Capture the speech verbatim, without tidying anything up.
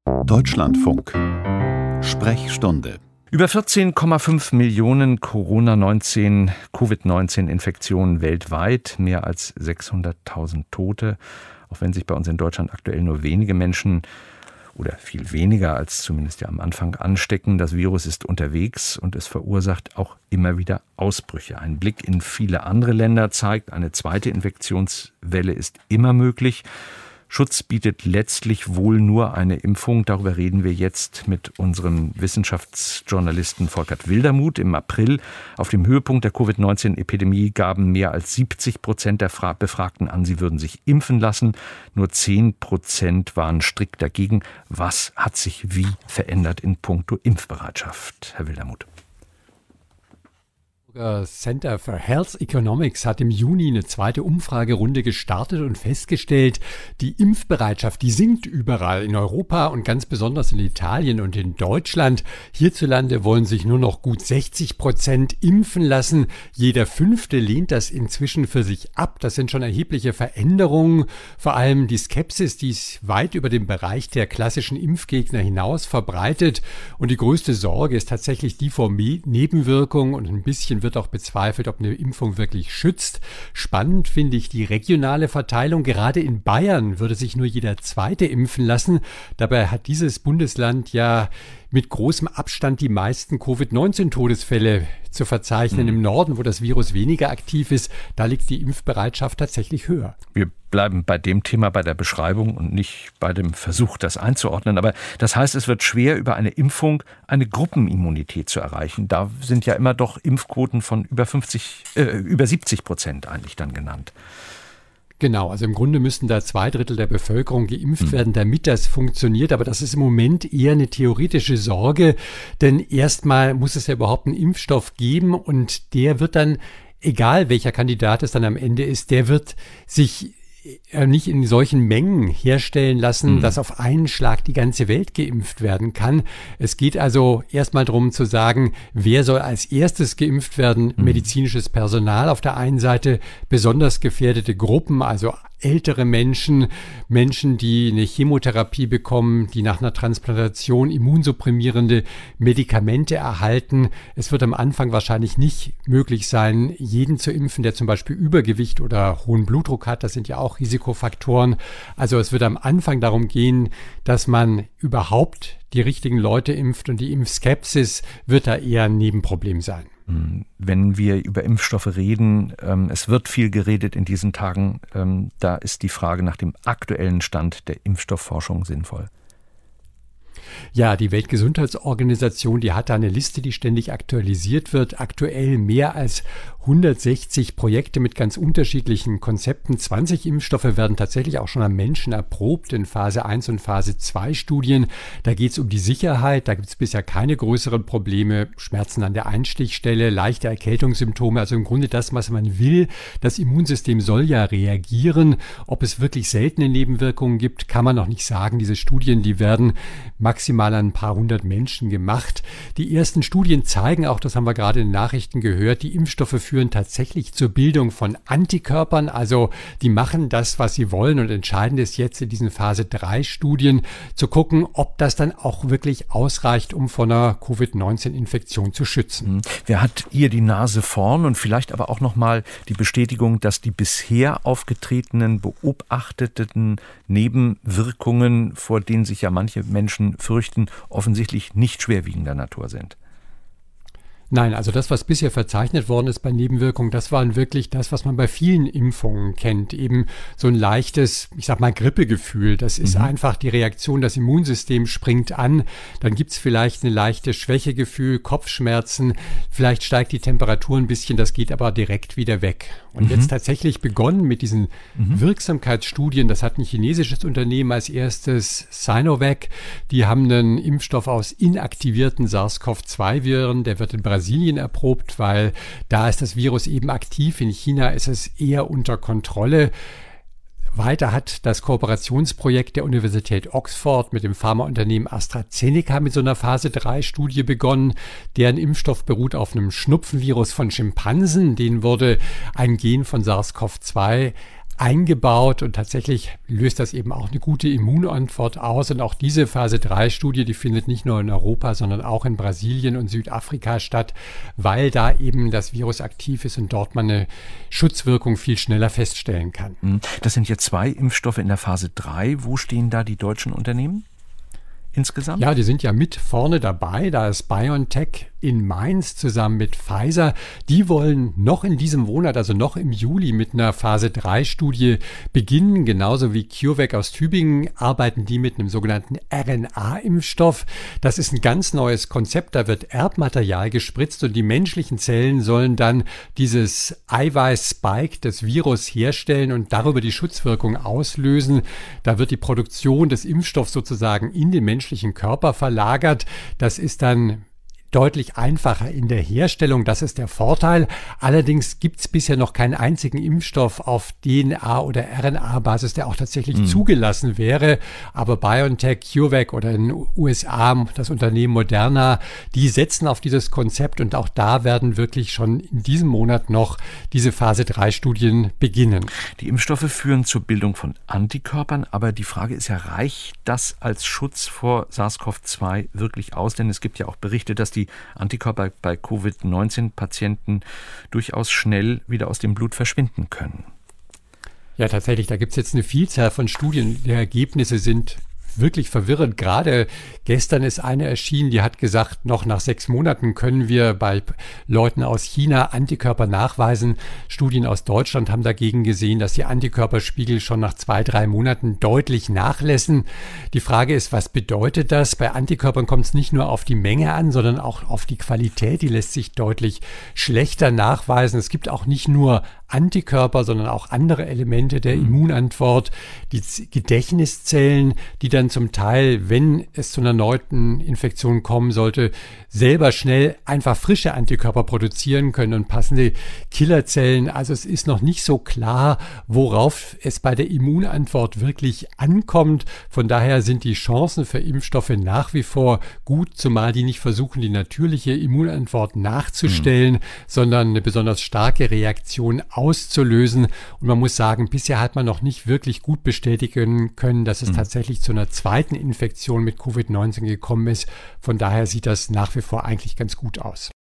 Deutschlandfunk. Sprechstunde. Über vierzehn Komma fünf Millionen Corona neunzehn, Covid neunzehn Infektionen weltweit, mehr als sechshunderttausend Tote. Auch wenn sich bei uns in Deutschland aktuell nur wenige Menschen oder viel weniger als zumindest ja am Anfang anstecken. Das Virus ist unterwegs und es verursacht auch immer wieder Ausbrüche. Ein Blick in viele andere Länder zeigt, eine zweite Infektionswelle ist immer möglich. Schutz bietet letztlich wohl nur eine Impfung. Darüber reden wir jetzt mit unserem Wissenschaftsjournalisten Volkert Wildermuth. Im April, auf dem Höhepunkt der Covid neunzehn Epidemie, gaben mehr als siebzig Prozent der Befragten an, sie würden sich impfen lassen. Nur zehn Prozent waren strikt dagegen. Was hat sich wie verändert in puncto Impfbereitschaft, Herr Wildermuth? Center for Health Economics hat im Juni eine zweite Umfragerunde gestartet und festgestellt, die Impfbereitschaft, die sinkt überall in Europa und ganz besonders in Italien und in Deutschland. Hierzulande wollen sich nur noch gut sechzig Prozent impfen lassen. Jeder Fünfte lehnt das inzwischen für sich ab. Das sind schon erhebliche Veränderungen. Vor allem die Skepsis, die ist weit über den Bereich der klassischen Impfgegner hinaus verbreitet. Und die größte Sorge ist tatsächlich die vor Nebenwirkungen, und ein bisschen wird auch bezweifelt, ob eine Impfung wirklich schützt. Spannend finde ich die regionale Verteilung. Gerade in Bayern würde sich nur jeder Zweite impfen lassen. Dabei hat dieses Bundesland ja mit großem Abstand die meisten Covid neunzehn Todesfälle zu verzeichnen. Mhm. Im Norden, wo das Virus weniger aktiv ist, da liegt die Impfbereitschaft tatsächlich höher. Wir bleiben bei dem Thema, bei der Beschreibung und nicht bei dem Versuch, das einzuordnen. Aber das heißt, es wird schwer, über eine Impfung eine Gruppenimmunität zu erreichen. Da sind ja immer doch Impfquoten von über fünfzig, äh, über siebzig Prozent eigentlich dann genannt. Genau, also im Grunde müssten da zwei Drittel der Bevölkerung geimpft werden, damit das funktioniert. Aber das ist im Moment eher eine theoretische Sorge, denn erstmal muss es ja überhaupt einen Impfstoff geben und der wird dann, egal welcher Kandidat es dann am Ende ist, der wird sich nicht in solchen Mengen herstellen lassen, mhm. dass auf einen Schlag die ganze Welt geimpft werden kann. Es geht also erstmal darum zu sagen, wer soll als erstes geimpft werden? Mhm. Medizinisches Personal auf der einen Seite, besonders gefährdete Gruppen, also ältere Menschen, Menschen, die eine Chemotherapie bekommen, die nach einer Transplantation immunsupprimierende Medikamente erhalten. Es wird am Anfang wahrscheinlich nicht möglich sein, jeden zu impfen, der zum Beispiel Übergewicht oder hohen Blutdruck hat. Das sind ja auch Risikofaktoren. Also es wird am Anfang darum gehen, dass man überhaupt die richtigen Leute impft und die Impfskepsis wird da eher ein Nebenproblem sein. Wenn wir über Impfstoffe reden, ähm, es wird viel geredet in diesen Tagen, ähm, da ist die Frage nach dem aktuellen Stand der Impfstoffforschung sinnvoll. Ja, die Weltgesundheitsorganisation, die hat da eine Liste, die ständig aktualisiert wird. Aktuell mehr als hundertsechzig Projekte mit ganz unterschiedlichen Konzepten. zwanzig Impfstoffe werden tatsächlich auch schon am Menschen erprobt in Phase eins und Phase zwei Studien. Da geht es um die Sicherheit. Da gibt es bisher keine größeren Probleme. Schmerzen an der Einstichstelle, leichte Erkältungssymptome. Also im Grunde das, was man will. Das Immunsystem soll ja reagieren. Ob es wirklich seltene Nebenwirkungen gibt, kann man noch nicht sagen. Diese Studien, die werden maximal an ein paar hundert Menschen gemacht. Die ersten Studien zeigen auch, das haben wir gerade in den Nachrichten gehört, die Impfstoffe führen tatsächlich zur Bildung von Antikörpern. Also die machen das, was sie wollen und entscheidend ist jetzt in diesen Phase drei Studien zu gucken, ob das dann auch wirklich ausreicht, um vor einer Covid neunzehn Infektion zu schützen. Wer hat hier die Nase vorn und vielleicht aber auch nochmal die Bestätigung, dass die bisher aufgetretenen, beobachteten Nebenwirkungen, vor denen sich ja manche Menschen fürchten, offensichtlich nicht schwerwiegender Natur sind? Nein, also das, was bisher verzeichnet worden ist bei Nebenwirkungen, das waren wirklich das, was man bei vielen Impfungen kennt. Eben so ein leichtes, ich sag mal, Grippegefühl. Das ist mhm. einfach die Reaktion, das Immunsystem springt an. Dann gibt's vielleicht eine leichte Schwächegefühl, Kopfschmerzen. Vielleicht steigt die Temperatur ein bisschen, das geht aber direkt wieder weg. Und mhm. jetzt tatsächlich begonnen mit diesen mhm. Wirksamkeitsstudien. Das hat ein chinesisches Unternehmen als erstes, Sinovac. Die haben einen Impfstoff aus inaktivierten SARS-C o V zwei Viren. Der wird in Brasilien erprobt, weil da ist das Virus eben aktiv. In China ist es eher unter Kontrolle. Weiter hat das Kooperationsprojekt der Universität Oxford mit dem Pharmaunternehmen AstraZeneca mit so einer Phase drei Studie begonnen. Deren Impfstoff beruht auf einem Schnupfenvirus von Schimpansen. Denen wurde ein Gen von SARS-C o V zwei eingebaut und tatsächlich löst das eben auch eine gute Immunantwort aus. Und auch diese Phase drei Studie, die findet nicht nur in Europa, sondern auch in Brasilien und Südafrika statt, weil da eben das Virus aktiv ist und dort man eine Schutzwirkung viel schneller feststellen kann. Das sind jetzt zwei Impfstoffe in der Phase drei. Wo stehen da die deutschen Unternehmen insgesamt? Ja, die sind ja mit vorne dabei. Da ist BioNTech in Mainz zusammen mit Pfizer. Die wollen noch in diesem Monat, also noch im Juli, mit einer Phase drei Studie beginnen. Genauso wie CureVac aus Tübingen arbeiten die mit einem sogenannten R N A-Impfstoff. Das ist ein ganz neues Konzept. Da wird Erbmaterial gespritzt und die menschlichen Zellen sollen dann dieses Eiweiß-Spike des Virus herstellen und darüber die Schutzwirkung auslösen. Da wird die Produktion des Impfstoffs sozusagen in den menschlichen Körper verlagert. Das ist dann deutlich einfacher in der Herstellung, das ist der Vorteil. Allerdings gibt es bisher noch keinen einzigen Impfstoff auf D N A- oder R N A-Basis, der auch tatsächlich mhm. zugelassen wäre. Aber BioNTech, CureVac oder in den U S A das Unternehmen Moderna, die setzen auf dieses Konzept und auch da werden wirklich schon in diesem Monat noch diese Phase drei Studien beginnen. Die Impfstoffe führen zur Bildung von Antikörpern, aber die Frage ist ja, reicht das als Schutz vor SARS-C o V zwei wirklich aus? Denn es gibt ja auch Berichte, dass die die Antikörper bei Covid neunzehn Patienten durchaus schnell wieder aus dem Blut verschwinden können. Ja, tatsächlich, da gibt es jetzt eine Vielzahl von Studien. Die Ergebnisse sind wirklich verwirrend. Gerade gestern ist eine erschienen, die hat gesagt, noch nach sechs Monaten können wir bei Leuten aus China Antikörper nachweisen. Studien aus Deutschland haben dagegen gesehen, dass die Antikörperspiegel schon nach zwei, drei Monaten deutlich nachlassen. Die Frage ist, was bedeutet das? Bei Antikörpern kommt es nicht nur auf die Menge an, sondern auch auf die Qualität. Die lässt sich deutlich schlechter nachweisen. Es gibt auch nicht nur Antikörper, sondern auch andere Elemente der Immunantwort, die Gedächtniszellen, die dann zum Teil, wenn es zu einer erneuten Infektion kommen sollte, selber schnell einfach frische Antikörper produzieren können und passende Killerzellen. Also es ist noch nicht so klar, worauf es bei der Immunantwort wirklich ankommt. Von daher sind die Chancen für Impfstoffe nach wie vor gut, zumal die nicht versuchen, die natürliche Immunantwort nachzustellen, mhm. sondern eine besonders starke Reaktion auszulösen. Und man muss sagen, bisher hat man noch nicht wirklich gut bestätigen können, dass es mhm. tatsächlich zu einer zweiten Infektion mit Covid neunzehn gekommen ist. Von daher sieht das nach wie vor eigentlich ganz gut aus.